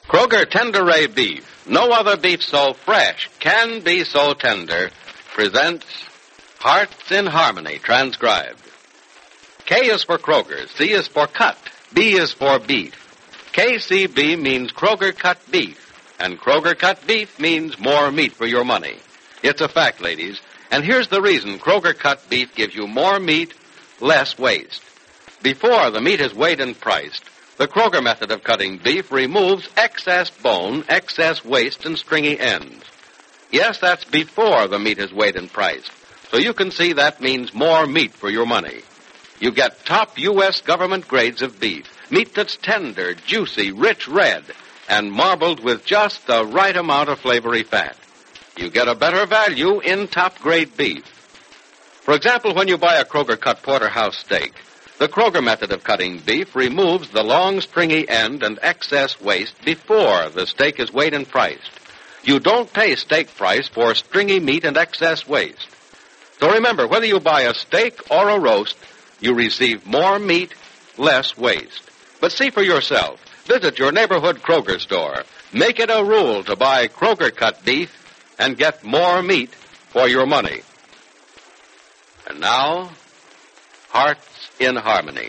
Kroger Tender Ray Beef, no other beef so fresh can be so tender, presents Hearts in Harmony, transcribed. K is for Kroger, C is for cut, B is for beef. KCB means Kroger cut beef, and Kroger cut beef means more meat for your money. It's a fact, ladies, and here's the reason Kroger cut beef gives you more meat, less waste. Before the meat is weighed and priced, the Kroger method of cutting beef removes excess bone, excess waste, and stringy ends. Yes, that's before the meat is weighed and priced. So you can see that means more meat for your money. You get top U.S. government grades of beef, meat that's tender, juicy, rich red, and marbled with just the right amount of flavory fat. You get a better value in top-grade beef. For example, when you buy a Kroger cut porterhouse steak, the Kroger method of cutting beef removes the long, stringy end and excess waste before the steak is weighed and priced. You don't pay steak price for stringy meat and excess waste. So remember, whether you buy a steak or a roast, you receive more meat, less waste. But see for yourself. Visit your neighborhood Kroger store. Make it a rule to buy Kroger cut beef and get more meat for your money. And now, Hearts in Harmony.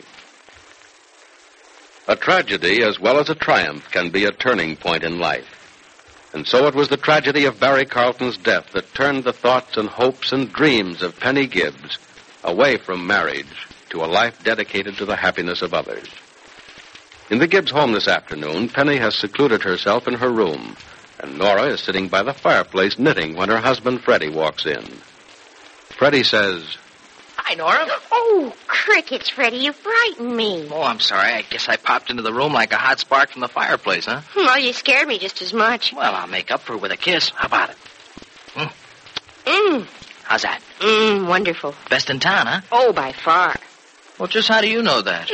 A tragedy as well as a triumph can be a turning point in life. And so it was the tragedy of Barry Carlton's death that turned the thoughts and hopes and dreams of Penny Gibbs away from marriage to a life dedicated to the happiness of others. In the Gibbs home this afternoon, Penny has secluded herself in her room, and Nora is sitting by the fireplace knitting when her husband Freddie walks in. Freddie says, "Hi, Nora." Oh, crickets, Freddie, you frightened me. Oh, I'm sorry. I guess I popped into the room like a hot spark from the fireplace, huh? Well, you scared me just as much. Well, I'll make up for it with a kiss. How about it? How's that? Wonderful. Best in town, huh? Oh, by far. Well, just how do you know that?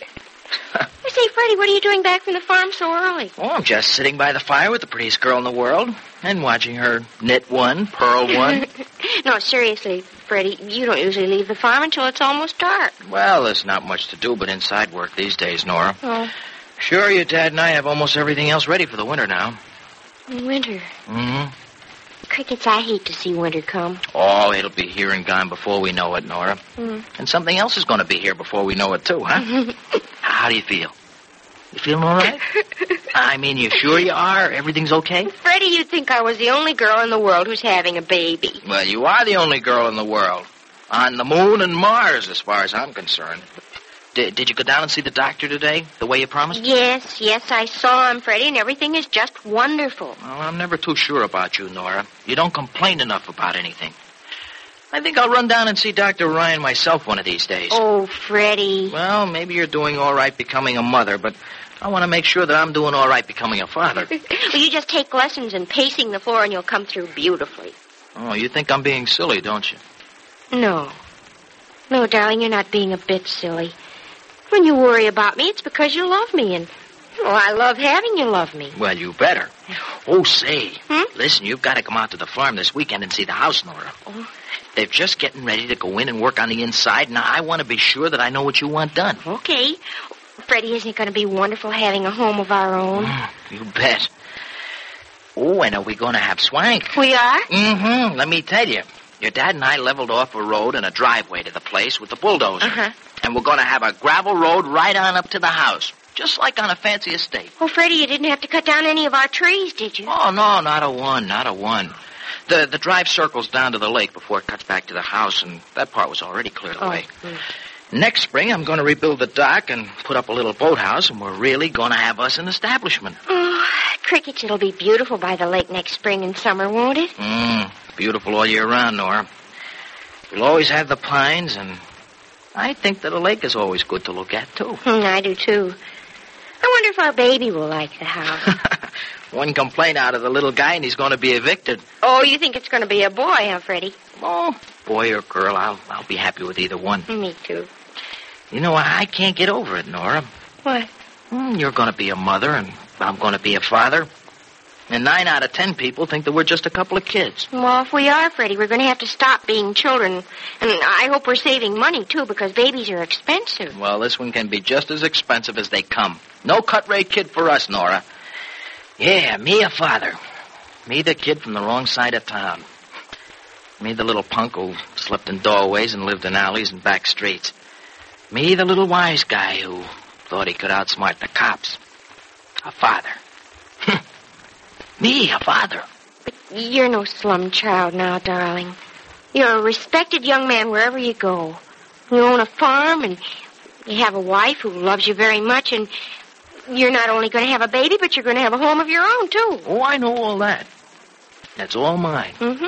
Say, Freddie, what are you doing back from the farm so early? Oh, I'm just sitting by the fire with the prettiest girl in the world and watching her knit one, purl one. No, seriously, Freddie, you don't usually leave the farm until it's almost dark. Well, there's not much to do but inside work these days, Nora. Oh. Sure, your dad and I have almost everything else ready for the winter now. Winter? Mm-hmm. Crickets, I hate to see winter come. Oh, it'll be here and gone before we know it, Nora. And something else is going to be here before we know it, too, huh? How do you feel? You feeling all right? I mean, you sure you are? Everything's okay? Freddie, you'd think I was the only girl in the world who's having a baby. Well, you are the only girl in the world. On the moon and Mars, as far as I'm concerned. Did you go down and see the doctor today, the way you promised? Yes, I saw him, Freddie, and everything is just wonderful. Well, I'm never too sure about you, Nora. You don't complain enough about anything. I think I'll run down and see Dr. Ryan myself one of these days. Oh, Freddie. Well, maybe you're doing all right becoming a mother, but I want to make sure that I'm doing all right becoming a father. Well, you just take lessons in pacing the floor and you'll come through beautifully. Oh, you think I'm being silly, don't you? No. No, darling, you're not being a bit silly. When you worry about me, it's because you love me, and I love having you love me. Well, you better. Oh, say, listen, you've got to come out to the farm this weekend and see the house, Nora. Oh. They're just getting ready to go in and work on the inside. Now, I want to be sure that I know what you want done. Okay. Freddie, isn't it going to be wonderful having a home of our own? You bet. Oh, and are we going to have swank? We are? Mm-hmm. Let me tell you. Your dad and I leveled off a road and a driveway to the place with the bulldozer. Uh-huh. And we're going to have a gravel road right on up to the house, just like on a fancy estate. Oh, Freddie, you didn't have to cut down any of our trees, did you? Oh, no, not a one. The drive circles down to the lake before it cuts back to the house, and that part was already cleared away. Next spring, I'm going to rebuild the dock and put up a little boathouse, and we're really going to have us an establishment. Oh, crickets, it'll be beautiful by the lake next spring and summer, won't it? Beautiful all year round, Nora. We'll always have the pines, and I think that a lake is always good to look at, too. I do, too. I wonder if our baby will like the house. One complaint out of the little guy, and he's going to be evicted. Oh, you think it's going to be a boy, huh, Freddie? Oh, boy or girl, I'll be happy with either one. Me, too. You know, I can't get over it, Nora. What? You're going to be a mother, and I'm going to be a father. And 9 out of 10 people think that we're just a couple of kids. Well, if we are, Freddie, we're going to have to stop being children. And I hope we're saving money, too, because babies are expensive. Well, this one can be just as expensive as they come. No cut-rate kid for us, Nora. Yeah, me a father. Me the kid from the wrong side of town. Me the little punk who slept in doorways and lived in alleys and back streets. Me the little wise guy who thought he could outsmart the cops. A father. Me, a father. But you're no slum child now, darling. You're a respected young man wherever you go. You own a farm, and you have a wife who loves you very much, and you're not only going to have a baby, but you're going to have a home of your own, too. Oh, I know all that. That's all mine. Mm-hmm.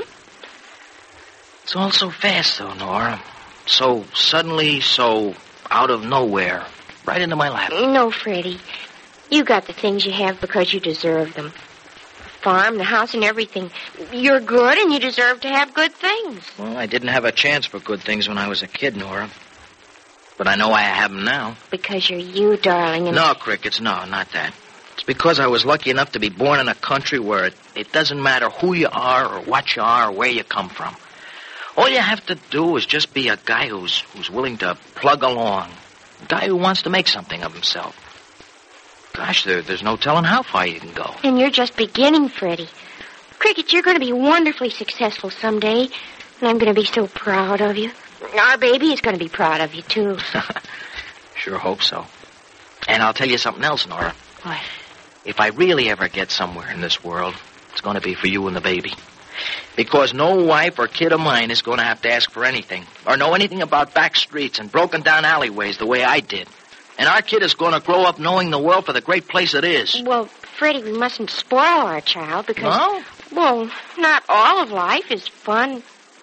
It's all so fast, though, Nora. So suddenly, so out of nowhere, right into my lap. No, Freddie. You got the things you have because you deserve them. The farm, the house, and everything. You're good, and you deserve to have good things. Well, I didn't have a chance for good things when I was a kid, Nora. But I know I have them now. Because you're you, darling. And No, Crickets, no, not that. It's because I was lucky enough to be born in a country where it doesn't matter who you are or what you are or where you come from. All you have to do is just be a guy who's willing to plug along. A guy who wants to make something of himself. Gosh, there's no telling how far you can go. And you're just beginning, Freddie. Cricket, you're going to be wonderfully successful someday, and I'm going to be so proud of you. Our baby is going to be proud of you, too. Sure hope so. And I'll tell you something else, Nora. What? If I really ever get somewhere in this world, it's going to be for you and the baby. Because no wife or kid of mine is going to have to ask for anything or know anything about back streets and broken down alleyways the way I did. And our kid is going to grow up knowing the world for the great place it is. Well, Freddie, we mustn't spoil our child because... No? Well, not all of life is fun.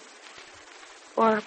Or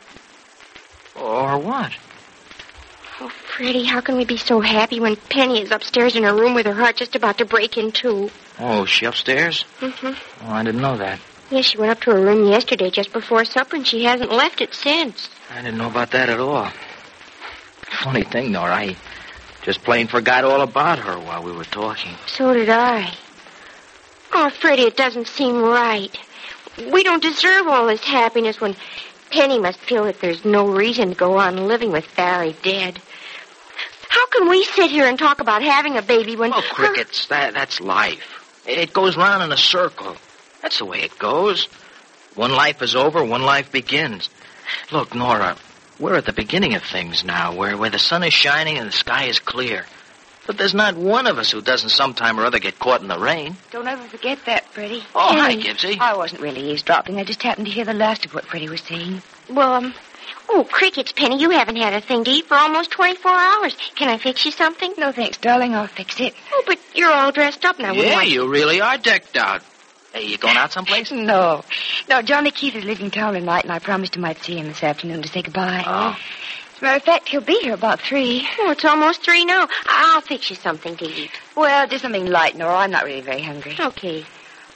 what? Oh, Freddie, how can we be so happy when Penny is upstairs in her room with her heart just about to break in two? Oh, is she upstairs? Mm-hmm. Oh, I didn't know that. Yes, she went up to her room yesterday just before supper, and she hasn't left it since. I didn't know about that at all. Funny thing, Nora, I just plain forgot all about her while we were talking. So did I. Oh, Freddie, it doesn't seem right. We don't deserve all this happiness when Penny must feel that there's no reason to go on living with Barry dead. How can we sit here and talk about having a baby when... Oh, Crickets, that's life. It goes round in a circle. That's the way it goes. One life is over, one life begins. Look, Nora, we're at the beginning of things now, where the sun is shining and the sky is clear. But there's not one of us who doesn't sometime or other get caught in the rain. Don't ever forget that, Freddie. Oh, hi, Gibbsy. I wasn't really eavesdropping. I just happened to hear the last of what Freddie was saying. Well, Crickets, Penny, you haven't had a thing to eat for almost 24 hours. Can I fix you something? No, thanks, darling. I'll fix it. Oh, but you're all dressed up now. Yeah, you really are decked out. Hey, you going out someplace? No, Johnny Keith is leaving town tonight, and I promised him I'd see him this afternoon to say goodbye. Oh. As a matter of fact, he'll be here about 3. Oh, it's almost 3 now. I'll fix you something to eat. Well, just something light, Nora. I'm not really very hungry. Okay.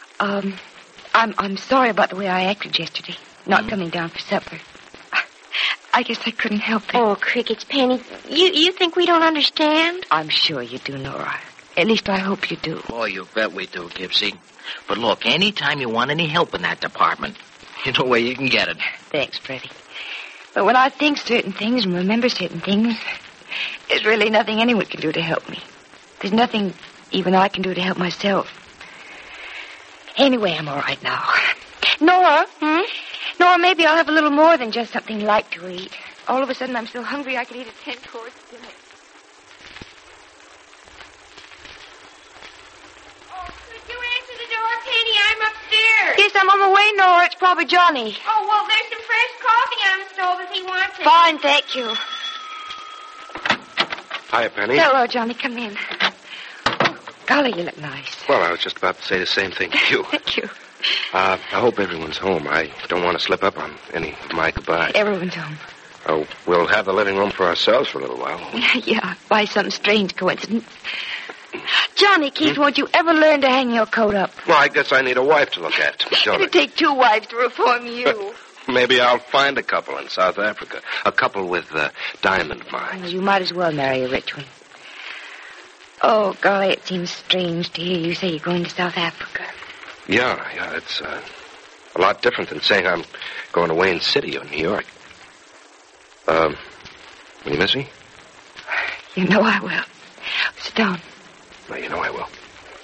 I'm sorry about the way I acted yesterday, not coming down for supper. I guess I couldn't help it. Oh, Crickets, Penny, you think we don't understand? I'm sure you do, Nora. At least I hope you do. Oh, you bet we do, Gibbsy. But look, anytime you want any help in that department, you know where you can get it. Thanks, Freddie. But when I think certain things and remember certain things, there's really nothing anyone can do to help me. There's nothing even I can do to help myself. Anyway, I'm all right now. Nora? Nora, maybe I'll have a little more than just something light to eat. All of a sudden, I'm so hungry I could eat a 10-course dinner. Could you answer the door, Penny? I'm upstairs. Yes, I'm on my way, Nora. It's probably Johnny. Oh, well, there's some fresh coffee on the stove if he wants it. Fine, thank you. Hiya, Penny. Hello, Johnny. Come in. Oh, golly, you look nice. Well, I was just about to say the same thing to you. Thank you. I hope everyone's home. I don't want to slip up on any of my goodbyes. Everyone's home. Oh, we'll have the living room for ourselves for a little while. Yeah, by some strange coincidence. Johnny Keith, won't you ever learn to hang your coat up? Well, I guess I need a wife to look at. Don't It'd take 2 wives to reform you. Maybe I'll find a couple in South Africa. A couple with diamond mines. You might as well marry a rich one. Oh, golly, it seems strange to hear you say you're going to South Africa. Yeah, it's a lot different than saying I'm going to Wayne City or New York. Will you miss me? You know I will. Sit down. Well, you know I will.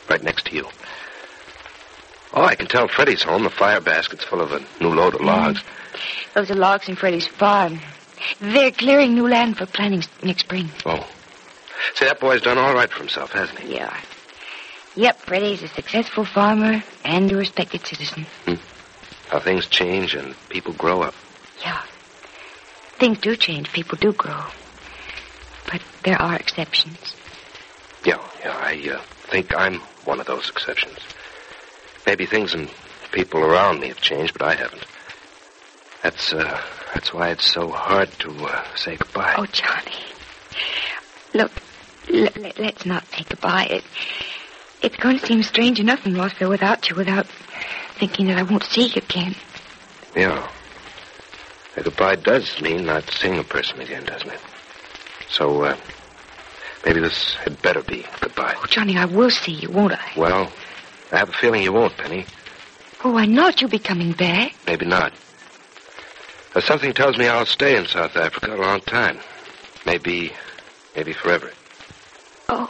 right next to you. Oh, I can tell Freddie's home. The fire basket's full of a new load of logs. Those are logs in Freddie's farm. They're clearing new land for planting next spring. Oh. Say, that boy's done all right for himself, hasn't he? Yeah. Yep, Freddie's a successful farmer and a respected citizen. How things change and people grow up. Yeah. Things do change. People do grow. But there are exceptions. Yeah, I think I'm one of those exceptions. Maybe things and people around me have changed, but I haven't. That's why it's so hard to say goodbye. Oh, Johnny. Look, let's not say goodbye. It's going to seem strange enough in Rossville without you, without thinking that I won't see you again. Yeah. A goodbye does mean not seeing a person again, doesn't it? So, maybe this had better be goodbye. Oh, Johnny, I will see you, won't I? Well, I have a feeling you won't, Penny. Oh, why not? You'll be coming back. Maybe not. Something tells me I'll stay in South Africa a long time. Maybe forever. Oh.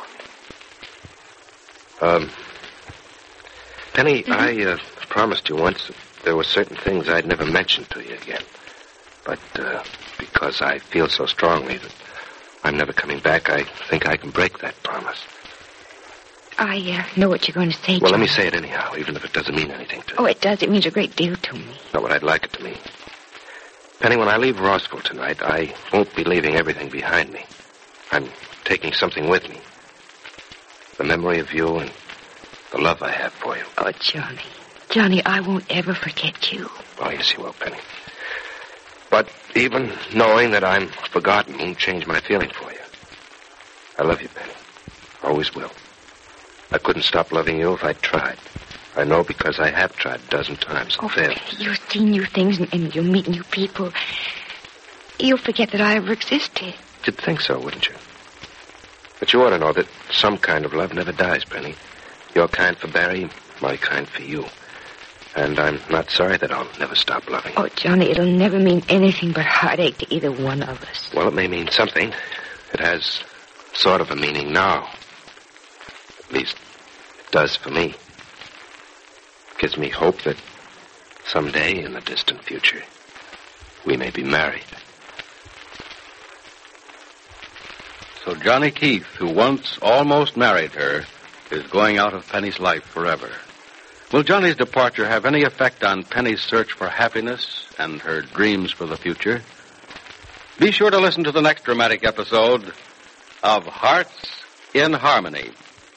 Penny, I promised you once that there were certain things I'd never mention to you again. But because I feel so strongly that I'm never coming back, I think I can break that promise. I know what you're going to say, Well, Johnny. let me say it anyhow, even if it doesn't mean anything to you. Oh, it does. It means a great deal to me. Not what I'd like it to mean. Penny, when I leave Rossville tonight, I won't be leaving everything behind me. I'm taking something with me. The memory of you and the love I have for you. Oh, Johnny. Johnny, I won't ever forget you. Oh, yes, you will, Penny. But even knowing that I'm forgotten won't change my feeling for you. I love you, Penny. Always will. I couldn't stop loving you if I tried. I know because I have tried a dozen times and failed. You'll see new things and you'll meet new people. You'll forget that I ever existed. You'd think so, wouldn't you? But you ought to know that some kind of love never dies, Penny. Your kind for Barry, my kind for you. And I'm not sorry that I'll never stop loving you. Oh, Johnny, it'll never mean anything but heartache to either one of us. Well, it may mean something. It has sort of a meaning now. At least, it does for me. It gives me hope that someday in the distant future, we may be married. So Johnny Keith, who once almost married her, is going out of Penny's life forever. Will Johnny's departure have any effect on Penny's search for happiness and her dreams for the future? Be sure to listen to the next dramatic episode of Hearts in Harmony.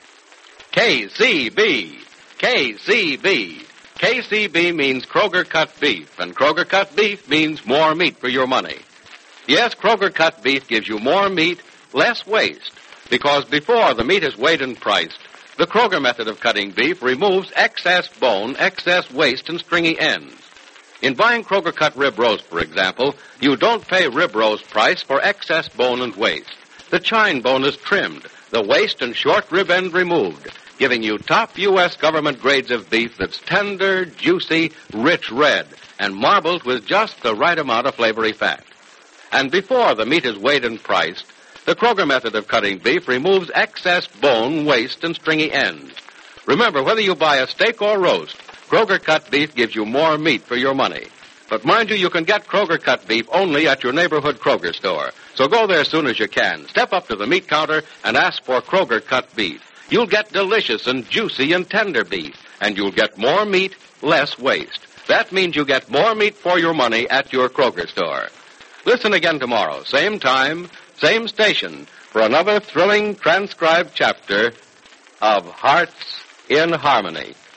KCB. KCB. KCB means Kroger cut beef, and Kroger cut beef means more meat for your money. Yes, Kroger cut beef gives you more meat, less waste, because before the meat is weighed and priced, the Kroger method of cutting beef removes excess bone, excess waste, and stringy ends. In buying Kroger cut rib roast, for example, you don't pay rib roast price for excess bone and waste. The chine bone is trimmed, the waste and short rib end removed, giving you top U.S. government grades of beef that's tender, juicy, rich red, and marbled with just the right amount of flavory fat. And before the meat is weighed and priced, the Kroger method of cutting beef removes excess bone, waste, and stringy ends. Remember, whether you buy a steak or roast, Kroger cut beef gives you more meat for your money. But mind you can get Kroger cut beef only at your neighborhood Kroger store. So go there as soon as you can. Step up to the meat counter and ask for Kroger cut beef. You'll get delicious and juicy and tender beef, and you'll get more meat, less waste. That means you get more meat for your money at your Kroger store. Listen again tomorrow, same time, same station, for another thrilling transcribed chapter of Hearts in Harmony.